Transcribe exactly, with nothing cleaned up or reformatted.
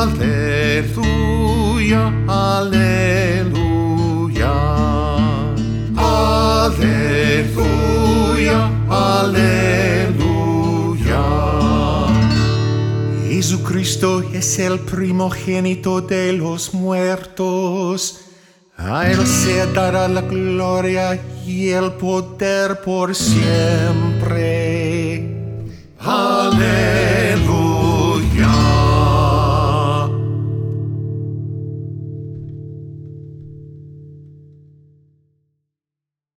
Aleluya, aleluya. Aleluya, aleluya. Jesucristo es el primogénito de los muertos. A él se dará la gloria y el poder por siempre. Aleluya.